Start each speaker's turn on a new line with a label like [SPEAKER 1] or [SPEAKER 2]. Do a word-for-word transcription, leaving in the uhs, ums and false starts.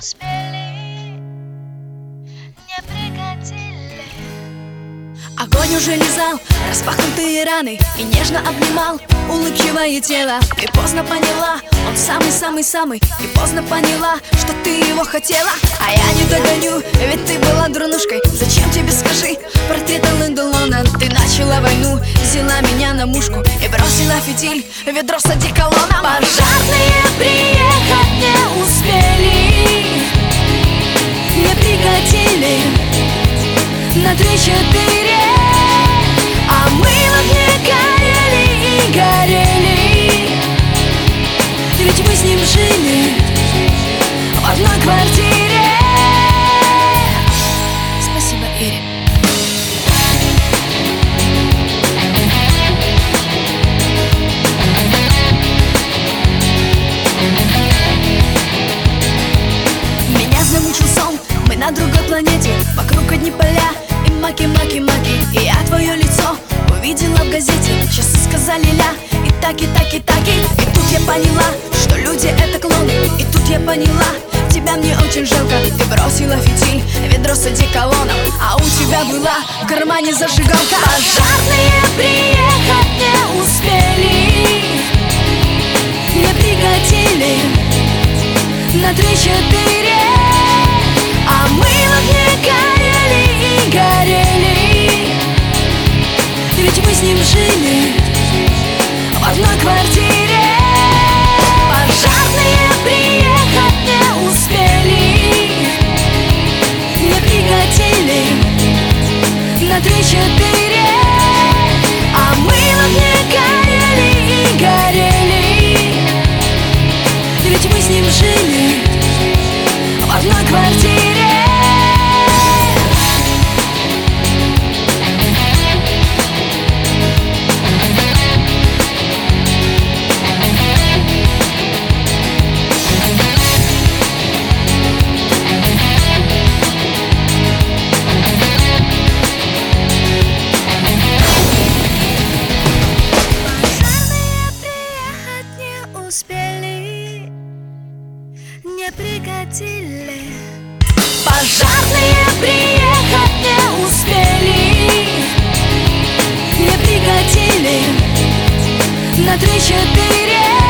[SPEAKER 1] успели, не пригодили.
[SPEAKER 2] Огонь уже лизал распахнутые раны и нежно обнимал улыбчивое тело. Ты поздно поняла, он самый-самый-самый. И поздно поняла, что ты его хотела. А я не догоню, ведь ты была дурнушкой. Зачем тебе, скажи, портрет Ален Делона? Ты начала войну, взяла меня на мушку и бросила фитиль, ведро с одеколоном.
[SPEAKER 1] Пожарные приехать не успели,
[SPEAKER 2] не пригодили на три-четыре.
[SPEAKER 1] а мы в огне горели и горели.
[SPEAKER 2] Ведь мы с ним жили
[SPEAKER 1] в одной квартире.
[SPEAKER 2] Спасибо, Ире. Меня замучил сон, мы на другой планете. Вокруг одни поля и маки-маки-маки. И я твое лицо увидела в газете. Часы сказали ля, и так, и так, и так. И тут я поняла, что люди это клоны. И тут я поняла, тебя мне очень жалко. Ты бросила фитиль, ведро с одеколоном, а у тебя была в кармане зажигалка. Пожарные приехать не успели, не пригодили
[SPEAKER 1] на три-четыре. а мы в огне горели и горели.
[SPEAKER 2] Ведь мы с ним жили
[SPEAKER 1] в одной квартире. Пожарные приехать не успели,
[SPEAKER 2] не пригодили
[SPEAKER 1] на три-четыре. а мы в огне горели и горели.
[SPEAKER 2] Ведь мы с ним жили
[SPEAKER 1] в одной квартире. Успели, не пригодили. Пожарные приехать не успели,
[SPEAKER 2] не пригодили
[SPEAKER 1] на три-четыре.